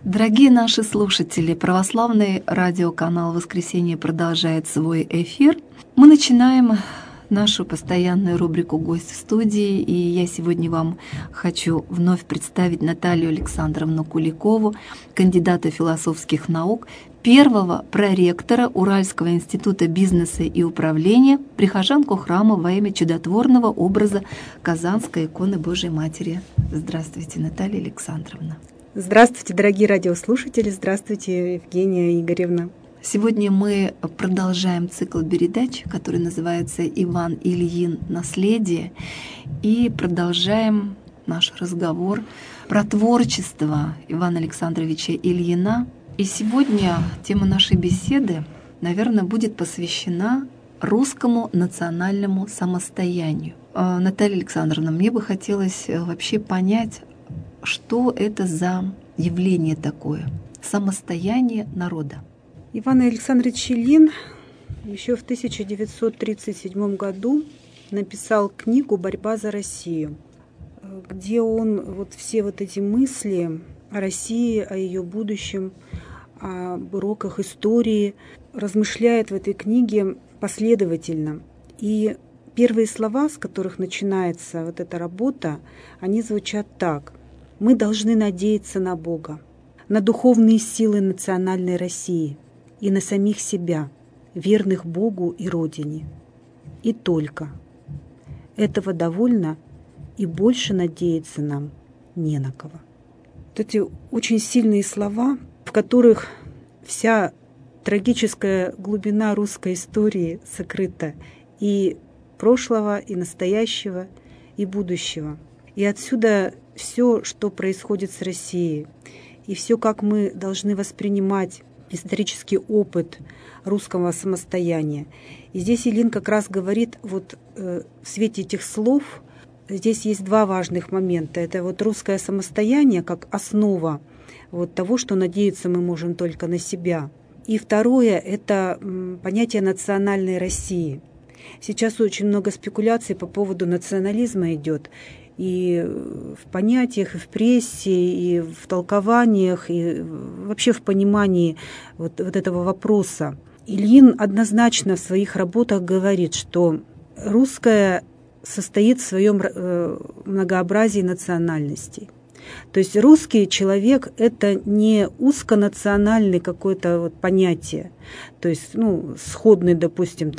Дорогие наши слушатели, православный радиоканал «Воскресенье» продолжает свой эфир. Мы начинаем нашу постоянную рубрику «Гость в студии», и я сегодня вам хочу вновь представить Наталью Александровну Куликову, кандидата философских наук, первого проректора Уральского института бизнеса и управления, прихожанку храма во имя чудотворного образа Казанской иконы Божией Матери. Здравствуйте, Наталья Александровна. Здравствуйте, дорогие радиослушатели. Здравствуйте, Евгения Игоревна. Сегодня мы продолжаем цикл передач, который называется «Иван Ильин. Наследие», и продолжаем наш разговор про творчество Ивана Александровича Ильина. И сегодня тема нашей беседы, наверное, будет посвящена русскому национальному самостоянию. Наталья Александровна, мне бы хотелось вообще понять, что это за явление такое — самостояние народа? Иван Александрович Ильин еще в 1937 году написал книгу «Борьба за Россию», где он все эти мысли о России, о ее будущем, об уроках истории размышляет в этой книге последовательно. И первые слова, с которых начинается эта работа, они звучат так: «Мы должны надеяться на Бога, на духовные силы национальной России и на самих себя, верных Богу и Родине. И только. Этого довольно, и больше надеяться нам не на кого». Эти очень сильные слова, в которых вся трагическая глубина русской истории сокрыта и прошлого, и настоящего, и будущего. И отсюда все, что происходит с Россией, и все, как мы должны воспринимать исторический опыт русского самостояния. И здесь Ильин как раз говорит, в свете этих слов, здесь есть два важных момента. Это русское самостояние как основа того, что надеяться мы можем только на себя. И второе — это понятие национальной России. Сейчас очень много спекуляций по поводу национализма идет. И в понятиях, и в прессе, и в толкованиях, и вообще в понимании этого вопроса. Ильин однозначно в своих работах говорит, что русское состоит в своем многообразии национальностей. То есть русский человек — это не узконациональное какое-то понятие, то есть сходный, допустим,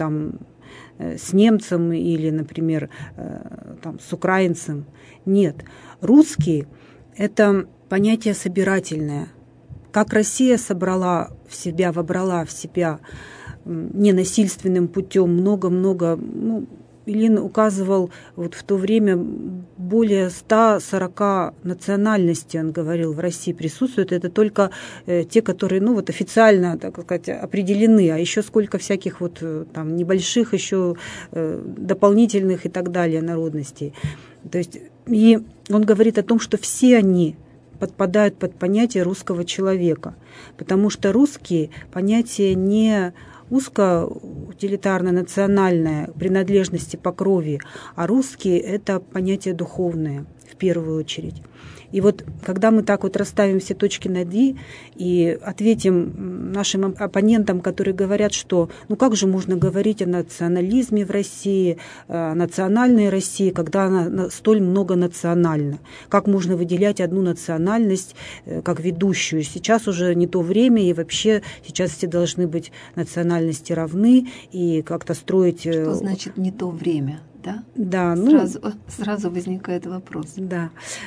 с немцем или, например, с украинцем. Нет. Русский — это понятие собирательное. Как Россия вобрала в себя ненасильственным путем много-много, Ильин указывал в то время более 140 национальностей, он говорил, в России присутствуют. Это только те, которые официально, так сказать, определены, а еще сколько всяких небольших еще дополнительных и так далее народностей. То есть, и он говорит о том, что все они подпадают под понятие русского человека, потому что русские понятие не узко-утилитарно-национальное, принадлежности по крови, а русские — это понятие духовное в первую очередь. И когда мы так расставим все точки над «и» и ответим нашим оппонентам, которые говорят, что как же можно говорить о национализме в России, о национальной России, когда она столь многонациональна? Как можно выделять одну национальность как ведущую? Сейчас уже не то время, и вообще сейчас все должны быть национальности равны, и как-то строить... Что значит «не то время»? Да? Да, сразу возникает вопрос. Да,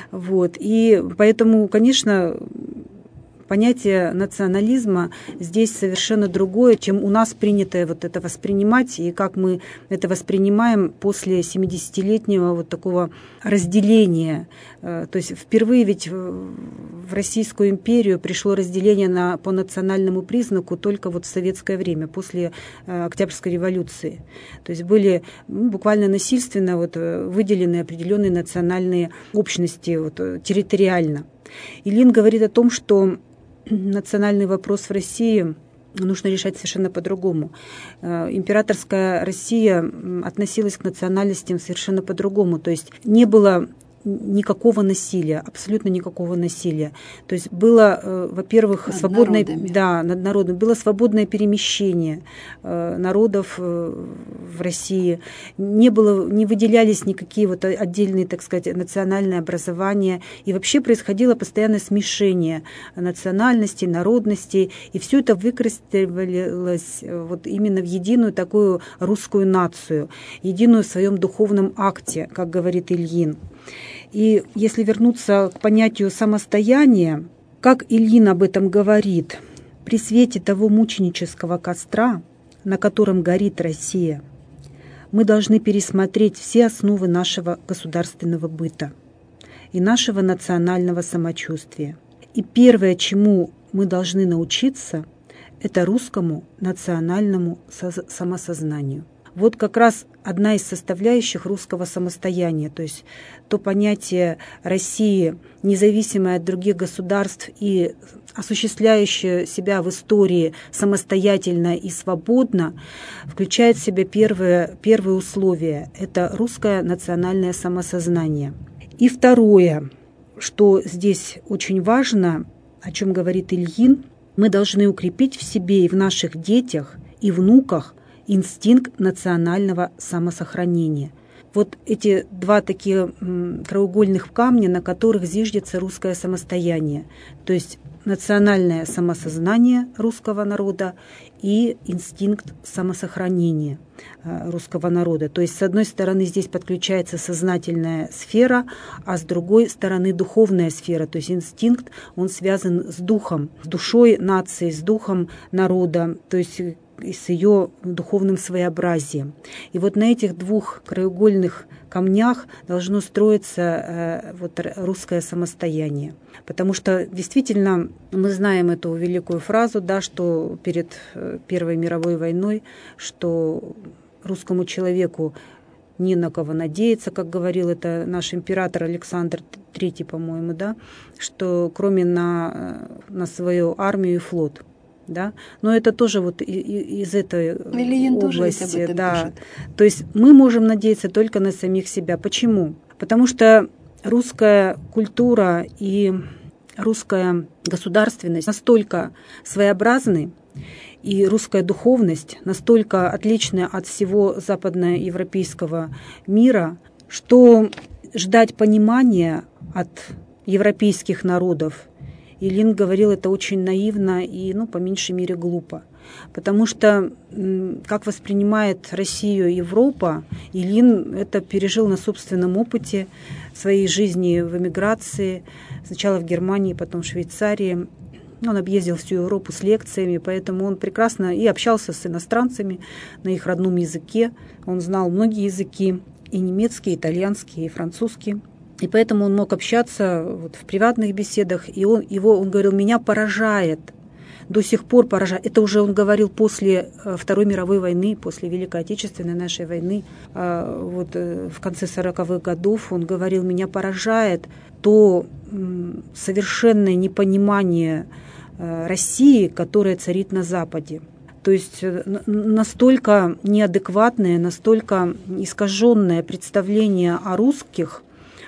И поэтому, конечно, понятие национализма здесь совершенно другое, чем у нас принято это воспринимать, и как мы это воспринимаем после 70-летнего такого разделения. То есть впервые ведь в Российскую империю пришло разделение по национальному признаку только в советское время, после Октябрьской революции. То есть были буквально насильственно выделены определенные национальные общности территориально. Ильин говорит о том, что национальный вопрос в России нужно решать совершенно по-другому. Императорская Россия относилась к национальностям совершенно по-другому. То есть не было никакого насилия, абсолютно никакого насилия. То есть было, во-первых, свободное, над народом, было свободное перемещение народов в России, не выделялись никакие вот отдельные, так сказать, национальные образования, и вообще происходило постоянное смешение национальностей, народностей, и все это выкристаллизовалось вот именно в единую такую русскую нацию, единую в своем духовном акте, как говорит Ильин. И если вернуться к понятию самостояния, как Ильин об этом говорит, при свете того мученического костра, на котором горит Россия, мы должны пересмотреть все основы нашего государственного быта и нашего национального самочувствия. И первое, чему мы должны научиться, это русскому национальному самосознанию. Вот как раз одна из составляющих русского самостояния, то есть то понятие России, независимое от других государств и осуществляющее себя в истории самостоятельно и свободно, включает в себя первое условие – это русское национальное самосознание. И второе, что здесь очень важно, о чем говорит Ильин, мы должны укрепить в себе и в наших детях и внуках инстинкт национального самосохранения. Вот эти два такие краеугольных камня, на которых зиждется русское самостояние, то есть национальное самосознание русского народа и инстинкт самосохранения русского народа. То есть, с одной стороны, здесь подключается сознательная сфера, а с другой стороны духовная сфера. То есть инстинкт, он связан с духом, с душой нации, с духом народа, то есть и с ее духовным своеобразием. И вот на этих двух краеугольных камнях должно строиться вот русское самостояние. Потому что действительно мы знаем эту великую фразу, да, что перед Первой мировой войной, что русскому человеку не на кого надеяться, как говорил это наш император Александр III, по-моему, да, что кроме на свою армию и флот. Да? Но это тоже вот из этой Ильин области. Тоже об этом да. пишет. То есть мы можем надеяться только на самих себя. Почему? Потому что русская культура и русская государственность настолько своеобразны, и русская духовность настолько отличная от всего западноевропейского мира, что ждать понимания от европейских народов, Ильин говорил, это очень наивно и, по меньшей мере, глупо. Потому что как воспринимает Россию Европа, Ильин это пережил на собственном опыте своей жизни в эмиграции, сначала в Германии, потом в Швейцарии. Он объездил всю Европу с лекциями, поэтому он прекрасно и общался с иностранцами на их родном языке. Он знал многие языки, и немецкий, и итальянский, и французский. И поэтому он мог общаться вот в приватных беседах, и он говорил, меня поражает, до сих пор поражает. Это уже он говорил после Второй мировой войны, после Великой Отечественной нашей войны, вот в конце 40-х годов он говорил, меня поражает то совершенное непонимание России, которая царит на Западе. То есть настолько неадекватное, настолько искаженное представление о русских,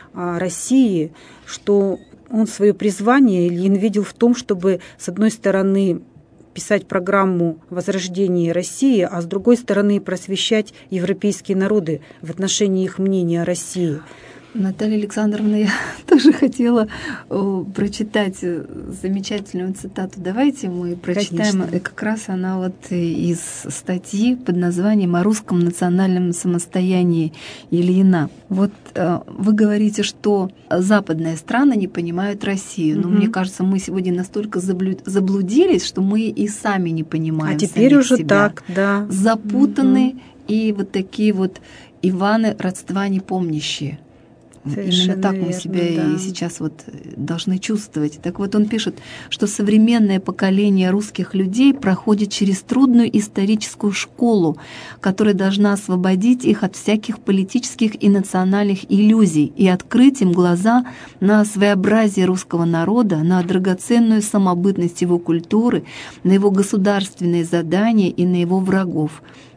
о России, что он свое призвание Ильин видел в том, чтобы, с одной стороны, писать программу возрождения России, а с другой стороны, просвещать европейские народы в отношении их мнения о России. Наталья Александровна, я тоже хотела прочитать замечательную цитату. Давайте мы прочитаем. Конечно. Как раз она вот из статьи под названием «О русском национальном самостоянии» Ильина. Вот вы говорите, что западные страны не понимают Россию. Но мне кажется, мы сегодня настолько заблудились, что мы и сами не понимаем. А теперь уже себя. Так, да. Запутаны и вот такие вот Иваны родства непомнящие. Совершенно именно так верно, мы себя да. и сейчас вот должны чувствовать. Так вот он пишет, что современное поколение русских людей проходит через трудную историческую школу, которая должна освободить их от всяких политических и национальных иллюзий и открыть им глаза на своеобразие русского народа, на драгоценную самобытность его культуры, на его государственные задания и на его врагов.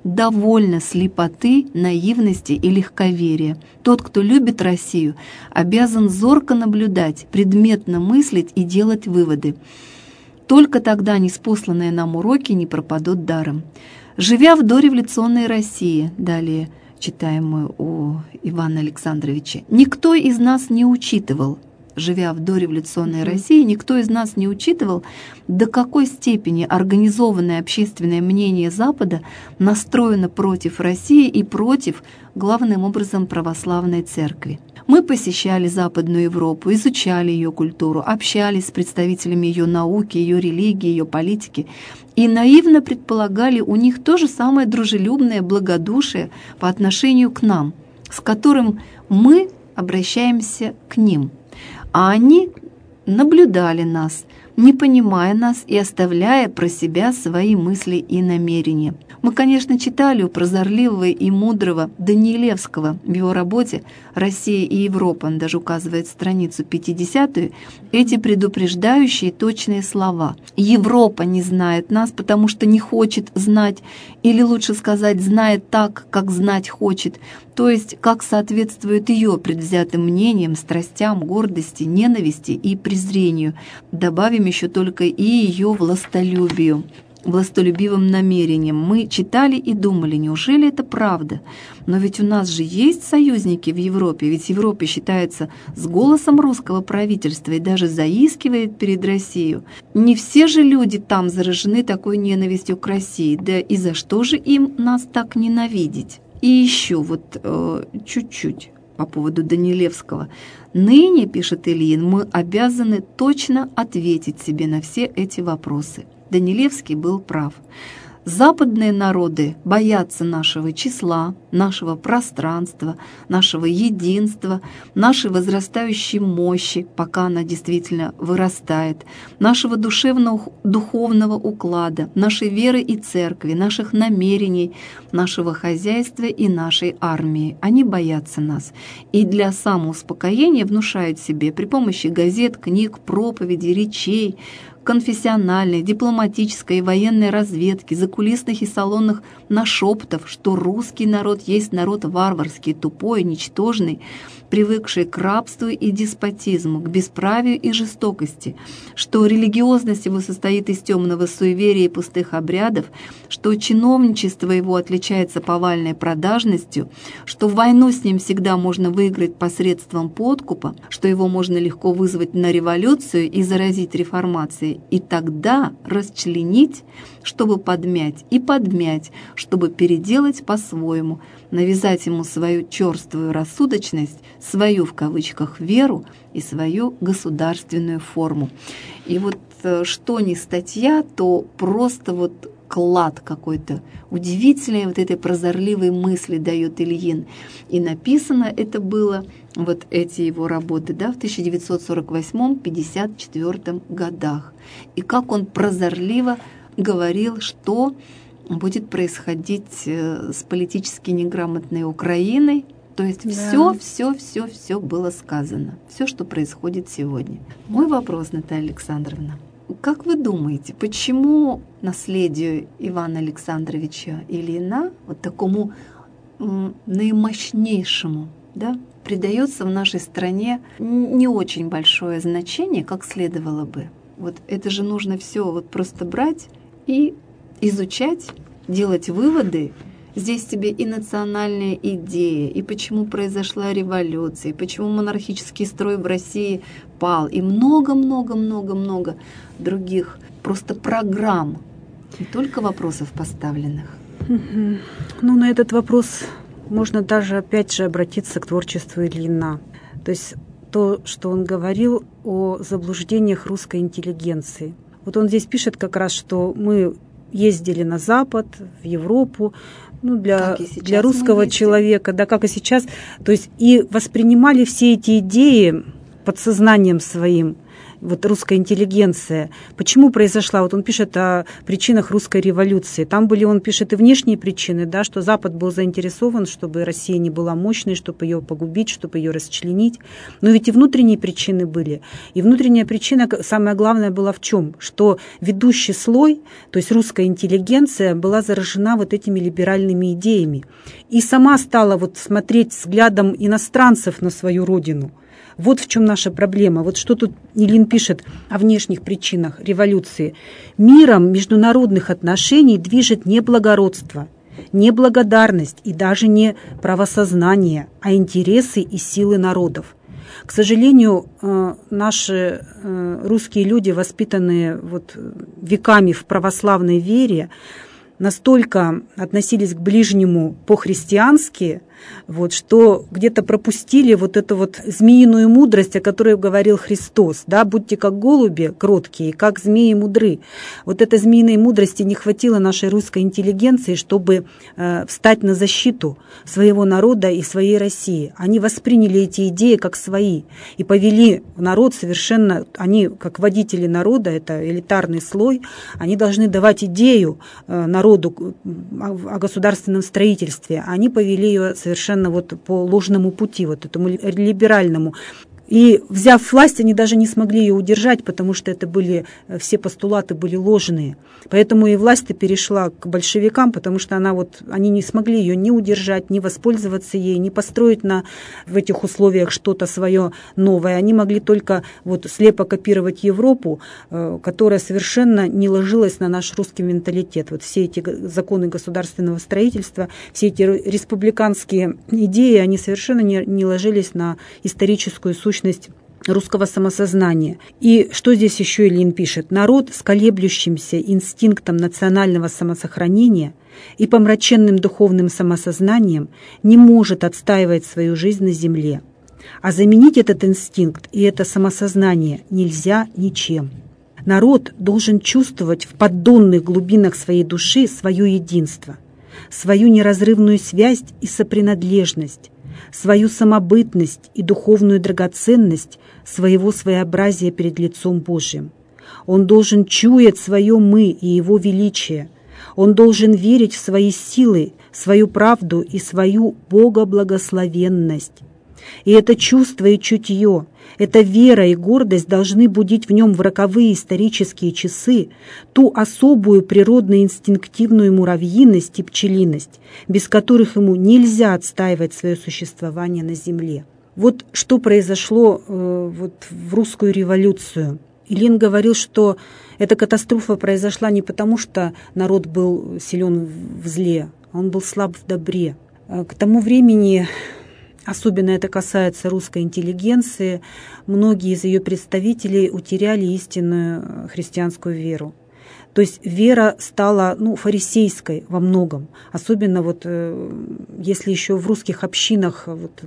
довольно слепоты, наивности и легковерия. Тот, кто любит Россию, обязан зорко наблюдать, предметно мыслить и делать выводы. Только тогда ниспосланные нам уроки не пропадут даром. Живя в дореволюционной России, далее читаем мы о Иване Александровиче, никто из нас не учитывал, живя в дореволюционной России, никто из нас не учитывал, до какой степени организованное общественное мнение Запада настроено против России и против, главным образом, православной церкви. Мы посещали Западную Европу, изучали ее культуру, общались с представителями ее науки, ее религии, ее политики и наивно предполагали у них то же самое дружелюбное благодушие по отношению к нам, с которым мы обращаемся к ним. А они наблюдали нас, не понимая нас и оставляя про себя свои мысли и намерения. Мы, конечно, читали у прозорливого и мудрого Данилевского в его работе «Россия и Европа», он даже указывает страницу 50-ю, эти предупреждающие точные слова. Европа не знает нас, потому что не хочет знать, или лучше сказать, знает так, как знать хочет, то есть как соответствует ее предвзятым мнениям, страстям, гордости, ненависти и презрению. Добавим еще только и ее властолюбивым намерением. Мы читали и думали, неужели это правда? Но ведь у нас же есть союзники в Европе, ведь Европа считается с голосом русского правительства и даже заискивает перед Россией. Не все же люди там заражены такой ненавистью к России, да и за что же им нас так ненавидеть? И еще чуть-чуть по поводу Данилевского. «Ныне, — пишет Ильин, — мы обязаны точно ответить себе на все эти вопросы». Данилевский был прав. Западные народы боятся нашего числа, нашего пространства, нашего единства, нашей возрастающей мощи, пока она действительно вырастает, нашего духовного уклада, нашей веры и церкви, наших намерений, нашего хозяйства и нашей армии. Они боятся нас и для самоуспокоения внушают себе при помощи газет, книг, проповедей, речей, конфессиональной, дипломатической и военной разведки, закулисных и салонных нашептов, что русский народ есть народ варварский, тупой, ничтожный, привыкший к рабству и деспотизму, к бесправию и жестокости, что религиозность его состоит из темного суеверия и пустых обрядов, что чиновничество его отличается повальной продажностью, что войну с ним всегда можно выиграть посредством подкупа, что его можно легко вызвать на революцию и заразить реформацией, и тогда расчленить, чтобы подмять, и подмять, чтобы переделать по-своему, навязать ему свою черствую рассудочность, свою, в кавычках, веру и свою государственную форму. И вот что ни статья, то просто клад какой-то удивительный этой прозорливой мысли дает Ильин. И написано это было, эти его работы, в 1948-54 годах. И как он прозорливо говорил, что будет происходить с политически неграмотной Украиной. То есть все было сказано. Все, что происходит сегодня. Мой вопрос, Наталья Александровна. Как вы думаете, почему наследию Ивана Александровича Ильина, такому наимощнейшему, придается в нашей стране не очень большое значение, как следовало бы? Это же нужно все просто брать и изучать, делать выводы. Здесь тебе и национальная идея, и почему произошла революция, и почему монархический строй в России пал, и много-много-много-много других просто программ, не только вопросов поставленных. На этот вопрос можно даже опять же обратиться к творчеству Ильина. То есть то, что он говорил о заблуждениях русской интеллигенции. Он здесь пишет как раз, что мы ездили на Запад, в Европу, для русского человека, как и сейчас, то есть и воспринимали все эти идеи подсознанием своим, вот русская интеллигенция, почему произошла? Вот он пишет о причинах русской революции. Там были, он пишет, и внешние причины, да, что Запад был заинтересован, чтобы Россия не была мощной, чтобы ее погубить, чтобы ее расчленить. Но ведь и внутренние причины были. И внутренняя причина, самое главное, была в чем? Что ведущий слой, то есть русская интеллигенция, была заражена вот этими либеральными идеями. И сама стала вот смотреть взглядом иностранцев на свою родину. Вот в чем наша проблема. Вот что тут Ильин пишет о внешних причинах революции. Миром международных отношений движет не благородство, не благодарность и даже не правосознание, а интересы и силы народов. К сожалению, наши русские люди, воспитанные вот веками в православной вере, настолько относились к ближнему по-христиански, вот, что где-то пропустили вот эту вот змеиную мудрость, о которой говорил Христос. Да? Будьте как голуби кроткие, как змеи мудры. Вот этой змеиной мудрости не хватило нашей русской интеллигенции, чтобы встать на защиту своего народа и своей России. Они восприняли эти идеи как свои и повели народ совершенно, они как водители народа, это элитарный слой, они должны давать идею народу о государственном строительстве. Они повели ее совершенно вот по ложному пути, вот этому либеральному. И, взяв власть, они даже не смогли ее удержать, потому что это были, все постулаты были ложные. Поэтому и власть-то перешла к большевикам, потому что они не смогли ее ни удержать, ни воспользоваться ей, ни построить в этих условиях что-то свое новое. Они могли только вот слепо копировать Европу, которая совершенно не ложилась на наш русский менталитет. Вот все эти законы государственного строительства, все эти республиканские идеи, они совершенно не ложились на историческую сущность русского самосознания. И что здесь еще Ильин пишет? Народ с колеблющимся инстинктом национального самосохранения и помраченным духовным самосознанием не может отстаивать свою жизнь на земле. А заменить этот инстинкт и это самосознание нельзя ничем. Народ должен чувствовать в поддонных глубинах своей души свое единство, свою неразрывную связь и сопринадлежность, свою самобытность и духовную драгоценность своего своеобразия перед лицом Божьим. Он должен чуять свое «мы» и его величие. Он должен верить в свои силы, свою правду и свою богоблагословенность. И это чувство и чутье, эта вера и гордость должны будить в нем в роковые исторические часы ту особую природно-инстинктивную муравьиность и пчелиность, без которых ему нельзя отстаивать свое существование на земле. Вот что произошло в русскую революцию. Ильин говорил, что эта катастрофа произошла не потому, что народ был силен в зле, а он был слаб в добре. К тому времени, особенно это касается русской интеллигенции, многие из ее представителей утеряли истинную христианскую веру. То есть вера стала фарисейской во многом. Особенно если еще в русских общинах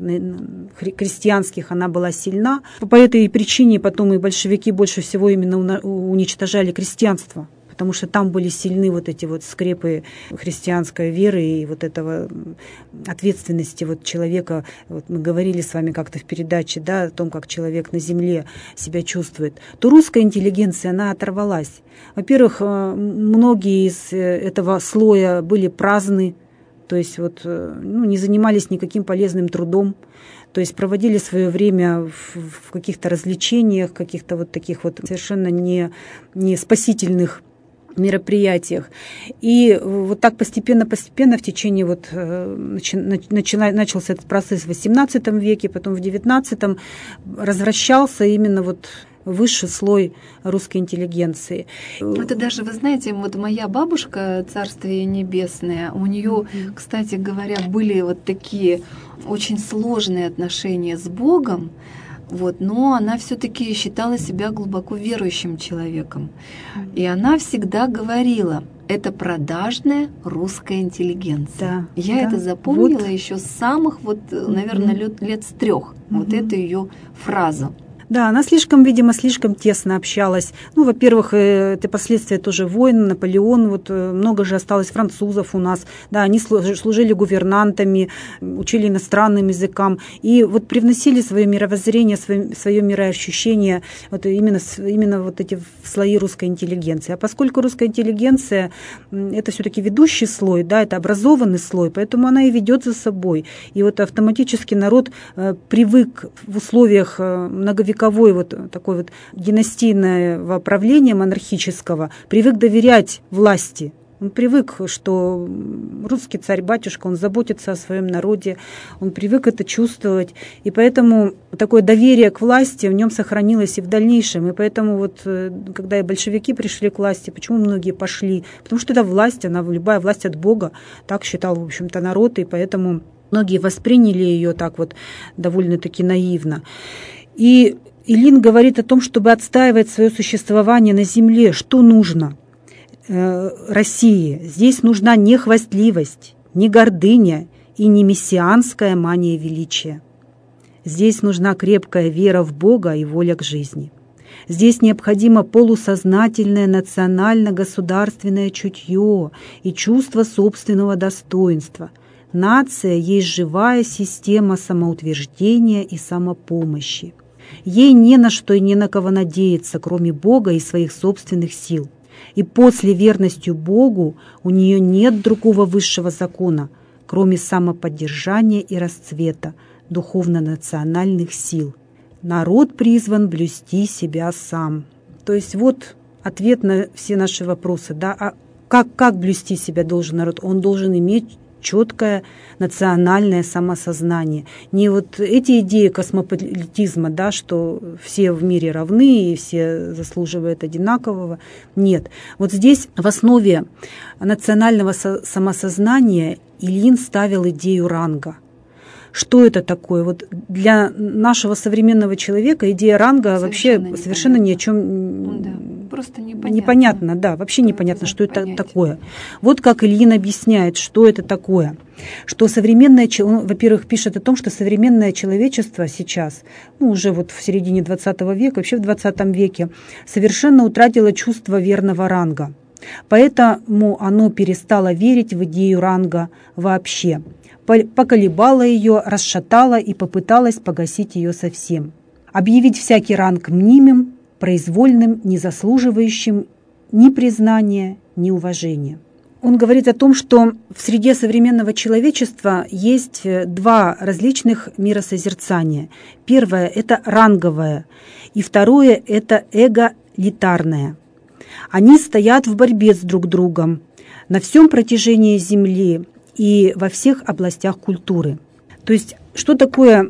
крестьянских она была сильна. По этой причине потом и большевики больше всего именно уничтожали крестьянство. Потому что там были сильны эти скрепы христианской веры и этого ответственности человека. Мы говорили с вами как-то в передаче, о том, как человек на земле себя чувствует. То русская интеллигенция, она оторвалась. Во-первых, многие из этого слоя были праздны, то есть не занимались никаким полезным трудом. То есть проводили свое время в каких-то развлечениях, каких-то таких совершенно не спасительных мероприятиях. И так постепенно в течение начался этот процесс в XVIII веке, потом в XIX развращался именно высший слой русской интеллигенции. Это даже, вы знаете, моя бабушка, царствие небесное, у нее, кстати говоря, были такие очень сложные отношения с Богом, но она все-таки считала себя глубоко верующим человеком. И она всегда говорила, это продажная русская интеллигенция. Я это запомнила еще с самых, наверное, лет с 3. Эту ее фразу. Да, она видимо, слишком тесно общалась. Ну, во-первых, это последствия тоже войн, Наполеон, вот много же осталось французов у нас, да, они служили гувернантами, учили иностранным языкам, и вот привносили свое мировоззрение, свое мироощущение вот именно вот эти слои русской интеллигенции. А поскольку русская интеллигенция – это все-таки ведущий слой, да, это образованный слой, поэтому она и ведет за собой. И вот автоматически народ привык в условиях многовековой вот такой вот династийного правления монархического, привык доверять власти. Он привык, что русский царь-батюшка, он заботится о своем народе, он привык это чувствовать. И поэтому такое доверие к власти в нем сохранилось и в дальнейшем. И поэтому вот, когда и большевики пришли к власти, почему многие пошли? Потому что это власть, любая власть от Бога, так считал, в общем-то, народ, и поэтому многие восприняли ее так вот довольно-таки наивно. И Ильин говорит о том, чтобы отстаивать свое существование на земле, что нужно России. Здесь нужна не хвастливость, не гордыня и не мессианская мания величия. Здесь нужна крепкая вера в Бога и воля к жизни. Здесь необходимо полусознательное национально-государственное чутье и чувство собственного достоинства. Нация есть живая система самоутверждения и самопомощи. Ей не на что и ни на кого надеяться, кроме Бога и своих собственных сил. И после верностью Богу у нее нет другого высшего закона, кроме самоподдержания и расцвета духовно-национальных сил. Народ призван блюсти себя сам. То есть вот ответ на все наши вопросы. Да? А как блюсти себя должен народ? Он должен иметь четкое национальное самосознание. Не вот эти идеи космополитизма, да, что все в мире равны и все заслуживают одинакового. Нет. Вот здесь в основе национального самосознания Ильин ставил идею ранга. Что это такое? Вот для нашего современного человека идея ранга совершенно ни о чем просто непонятно. Да, вообще непонятно, что это такое. Вот как Ильин объясняет, что это такое. Что современное, он, во-первых, пишет о том, что современное человечество сейчас, уже вот в середине 20 века, вообще в 20 веке, совершенно утратило чувство верного ранга. Поэтому оно перестало верить в идею ранга вообще. Поколебала ее, расшатала и попыталась погасить ее совсем. Объявить всякий ранг мнимым, произвольным, не заслуживающим ни признания, ни уважения. Он говорит о том, что в среде современного человечества есть два различных миросозерцания. Первое – это ранговое, и второе – это эгалитарное. Они стоят в борьбе с друг другом на всем протяжении Земли и во всех областях культуры. То есть, что такое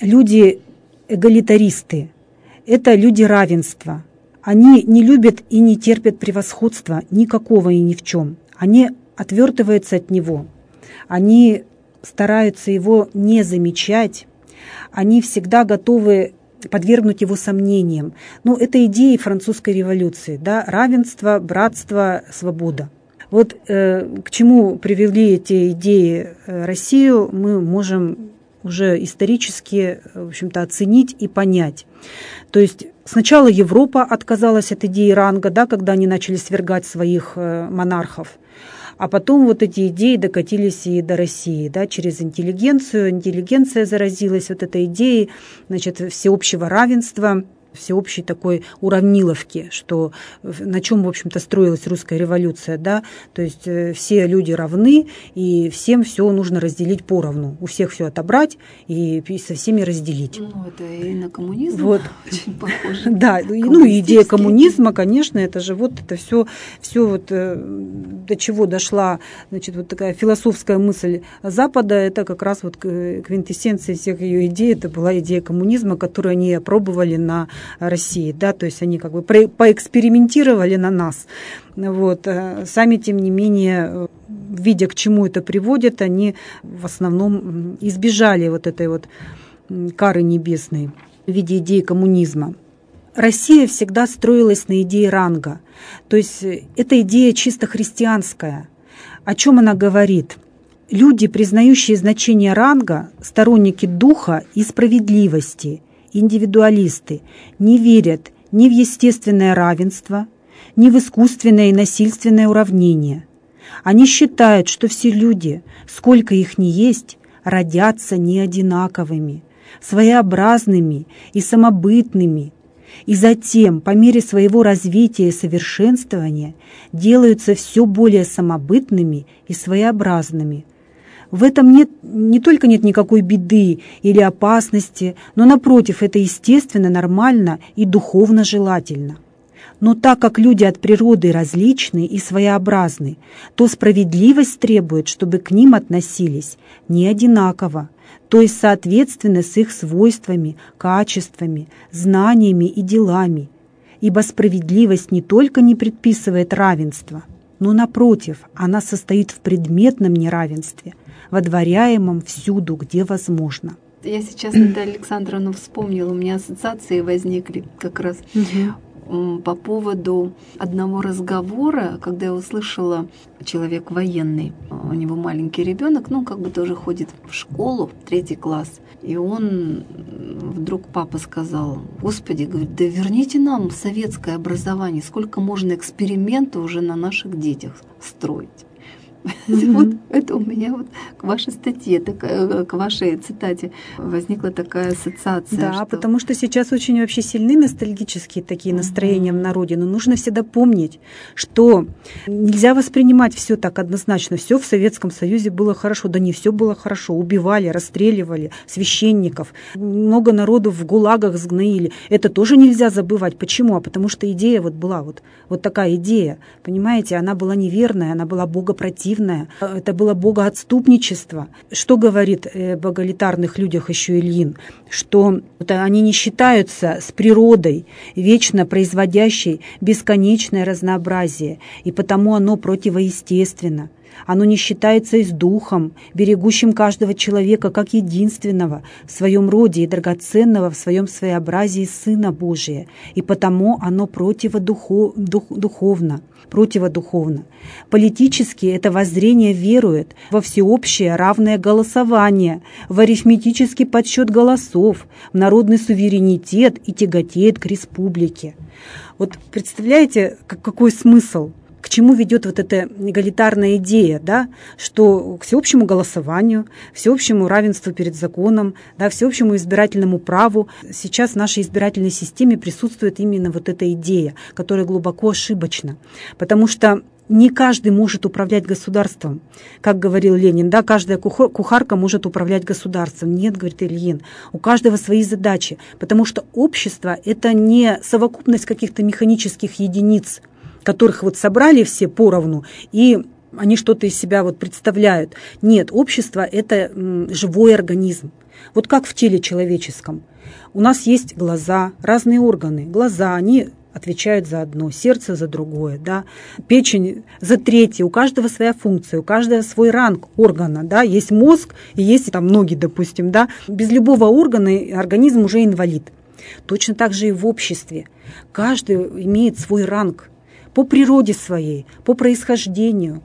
люди-эгалитаристы? Это люди равенства. Они не любят и не терпят превосходства никакого и ни в чем. Они отвертываются от него. Они стараются его не замечать. Они всегда готовы подвергнуть его сомнениям. Это идеи французской революции. Да? Равенство, братство, свобода. Вот к чему привели эти идеи Россию, мы можем уже исторически, в общем-то, оценить и понять. То есть сначала Европа отказалась от идеи ранга, да, когда они начали свергать своих монархов, а потом вот эти идеи докатились и до России, да, через интеллигенцию. Интеллигенция заразилась вот этой идеей, всеобщего равенства, всеобщей такой уравниловки, что на чем, в общем-то, строилась русская революция, да, то есть все люди равны, и всем все нужно разделить поровну, у всех все отобрать и со всеми разделить. Это и на коммунизм очень похоже. Да, идея коммунизма, конечно, это же вот это все вот до чего дошла, вот такая философская мысль Запада, это как раз вот квинтэссенция всех ее идей, это была идея коммунизма, которую они опробовали на России, да, то есть они как бы поэкспериментировали на нас, сами, тем не менее, видя, к чему это приводит, они в основном избежали вот этой вот кары небесной в виде идеи коммунизма. Россия всегда строилась на идее ранга, то есть эта идея чисто христианская. О чем она говорит? Люди, признающие значение ранга, сторонники духа и справедливости, индивидуалисты, не верят ни в естественное равенство, ни в искусственное и насильственное уравнение. Они считают, что все люди, сколько их ни есть, родятся не одинаковыми, своеобразными и самобытными, и затем, по мере своего развития и совершенствования, делаются все более самобытными и своеобразными. В этом не только нет никакой беды или опасности, но, напротив, это естественно, нормально и духовно желательно. Но так как люди от природы различны и своеобразны, то справедливость требует, чтобы к ним относились не одинаково, то есть соответственно с их свойствами, качествами, знаниями и делами. Ибо справедливость не только не предписывает равенство, но, напротив, она состоит в предметном неравенстве, водворяемом всюду, где возможно. Я сейчас, Наталья Александровна, вспомнила, у меня ассоциации возникли как раз по поводу одного разговора, когда я услышала, человек военный, у него маленький ребенок, тоже ходит в школу, 3 класс, и он вдруг, папа сказал: «Господи, говорит, да верните нам советское образование, сколько можно экспериментов уже на наших детях строить». Вот это у меня к вашей статье, к вашей цитате возникла такая ассоциация. Да, потому что сейчас очень вообще сильны ностальгические такие настроения в народе, но нужно всегда помнить, что нельзя воспринимать все так однозначно. Все в Советском Союзе было хорошо, да не все было хорошо. Убивали, расстреливали священников, много народу в гулагах сгноили. Это тоже нельзя забывать. Почему? Потому что идея была вот такая идея, понимаете, она была неверная, она была богопротивная. Это было богоотступничество. Что говорит об эгалитарных людях еще Ильин? Что они не считаются с природой, вечно производящей бесконечное разнообразие, и потому оно противоестественно. Оно не считается и с духом, берегущим каждого человека как единственного в своем роде и драгоценного в своем своеобразии Сына Божия, и потому оно противодуховно. Политически это воззрение верует во всеобщее равное голосование, в арифметический подсчет голосов, в народный суверенитет и тяготеет к республике. Вот представляете, какой смысл? К чему ведет вот эта эгалитарная идея, да? Что к всеобщему голосованию, всеобщему равенству перед законом, да, всеобщему избирательному праву. Сейчас в нашей избирательной системе присутствует именно вот эта идея, которая глубоко ошибочна. Потому что не каждый может управлять государством. Как говорил Ленин, да, каждая кухарка может управлять государством. Нет, говорит Ильин, у каждого свои задачи. Потому что общество – это не совокупность каких-то механических единиц, которых собрали все поровну, и они что-то из себя представляют. Нет, общество – это живой организм. Вот как в теле человеческом. У нас есть глаза, разные органы. Глаза, они отвечают за одно, сердце за другое, да? Печень за третье. У каждого своя функция, у каждого свой ранг органа. Да? Есть мозг и есть ноги, допустим. Да? Без любого органа организм уже инвалид. Точно так же и в обществе. Каждый имеет свой ранг. По природе своей, по происхождению,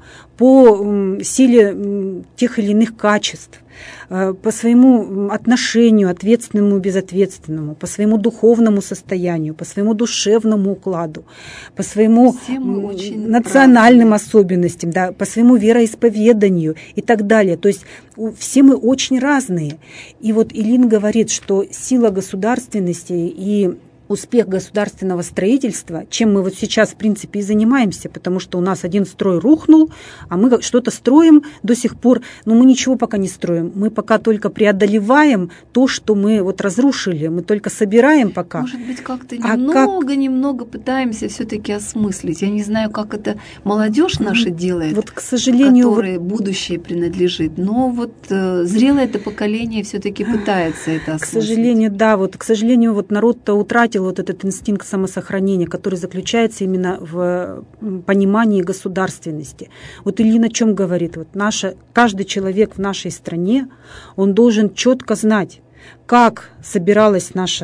по силе тех или иных качеств, по своему отношению, ответственному и безответственному, по своему духовному состоянию, по своему душевному укладу, по своему национальным особенностям, да, по своему вероисповеданию и так далее. То есть все мы очень разные. И Ильин говорит, что сила государственности и успех государственного строительства, чем мы сейчас, в принципе, и занимаемся, потому что у нас один строй рухнул, а мы что-то строим до сих пор, но мы ничего пока не строим. Мы пока только преодолеваем то, что мы разрушили, мы только собираем пока. Может быть, как-то немного пытаемся все-таки осмыслить. Я не знаю, как это молодежь наша делает, к сожалению, которой будущее принадлежит, но зрелое это поколение все-таки пытается это осмыслить. К сожалению, да, к сожалению, народ-то утратил этот инстинкт самосохранения, который заключается именно в понимании государственности. Ильин о чем говорит? Каждый человек в нашей стране, он должен четко знать, как собиралась наша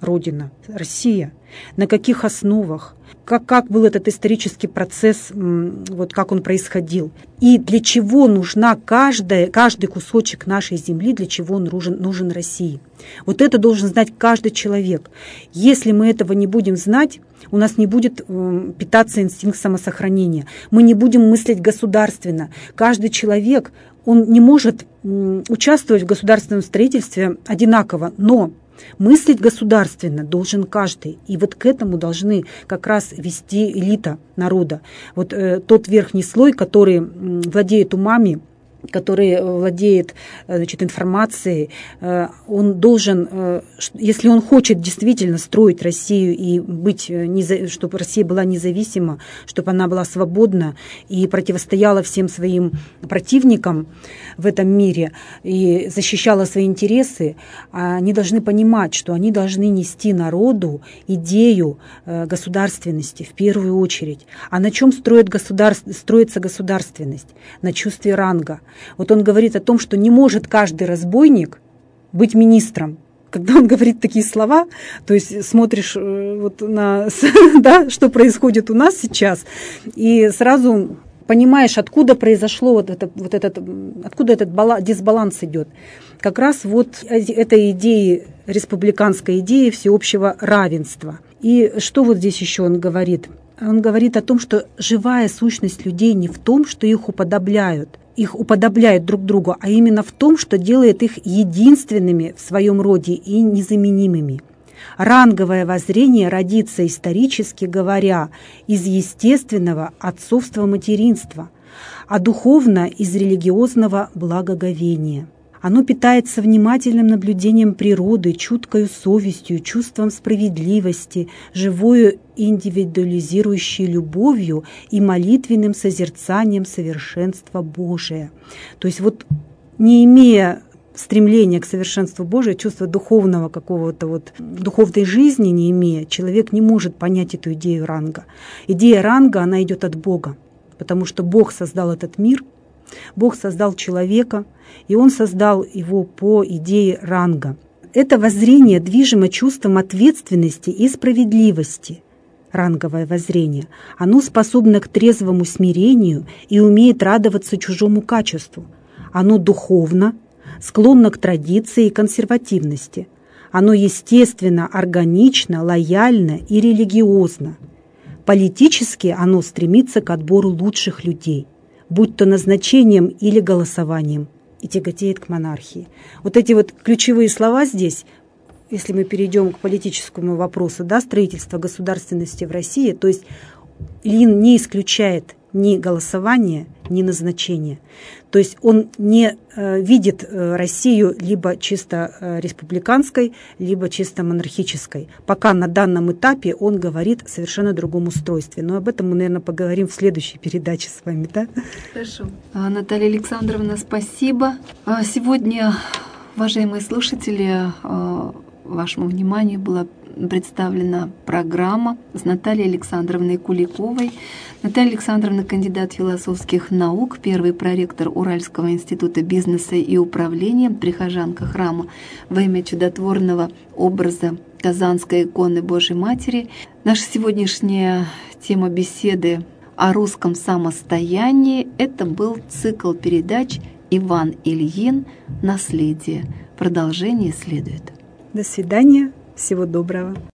Родина, Россия, на каких основах, как был этот исторический процесс, вот как он происходил, и для чего нужна каждый кусочек нашей земли, для чего он нужен России. Вот это должен знать каждый человек. Если мы этого не будем знать, у нас не будет питаться инстинкт самосохранения, мы не будем мыслить государственно. Каждый человек, он не может участвовать в государственном строительстве одинаково, но мыслить государственно должен каждый. И вот к этому должны как раз вести элита народа. Вот тот верхний слой, который владеет умами, который владеет, значит, информацией, он должен, если он хочет действительно строить Россию и быть, чтобы Россия была независима, чтобы она была свободна и противостояла всем своим противникам в этом мире и защищала свои интересы, они должны понимать, что они должны нести народу идею государственности в первую очередь. А на чем строится государственность? На чувстве ранга. Вот он говорит о том, что не может каждый разбойник быть министром. Когда он говорит такие слова, то есть смотришь вот на, да, что происходит у нас сейчас, и сразу понимаешь, откуда произошло откуда этот дисбаланс идет. Как раз вот эта идея, республиканская идея всеобщего равенства. И что вот здесь еще он говорит? Он говорит о том, что живая сущность людей не в том, что их уподобляют друг другу, а именно в том, что делает их единственными в своем роде и незаменимыми. Ранговое воззрение родится, исторически говоря, из естественного отцовства-материнства, а духовно из религиозного благоговения. Оно питается внимательным наблюдением природы, чуткою совестью, чувством справедливости, живою индивидуализирующей любовью и молитвенным созерцанием совершенства Божия. То есть вот не имея стремления к совершенству Божия, чувство духовного какого-то вот духовной жизни не имея, человек не может понять эту идею ранга. Идея ранга, она идет от Бога, потому что Бог создал этот мир, Бог создал человека, и Он создал его по идее ранга. Это воззрение движимо чувством ответственности и справедливости. Ранговое воззрение. Оно способно к трезвому смирению и умеет радоваться чужому качеству. Оно духовно, склонно к традиции и консервативности. Оно естественно, органично, лояльно и религиозно. Политически оно стремится к отбору лучших людей, будь то назначением или голосованием, и тяготеет к монархии. Вот эти вот ключевые слова здесь, если мы перейдем к политическому вопросу, да, строительства государственности в России, то есть Ильин не исключает ни голосования, ни назначения. То есть он не видит Россию либо чисто республиканской, либо чисто монархической. Пока на данном этапе он говорит о совершенно другом устройстве. Но об этом мы, наверное, поговорим в следующей передаче с вами, да? Хорошо. Наталья Александровна, спасибо. Сегодня, уважаемые слушатели, вашему вниманию была представлена программа с Натальей Александровной Куликовой. Наталья Александровна — кандидат философских наук, первый проректор Уральского института бизнеса и управления, прихожанка храма во имя чудотворного образа Казанской иконы Божьей Матери. Наша сегодняшняя тема беседы о русском самостоянии — это был цикл передач «Иван Ильин. Наследие». Продолжение следует. До свидания. Всего доброго.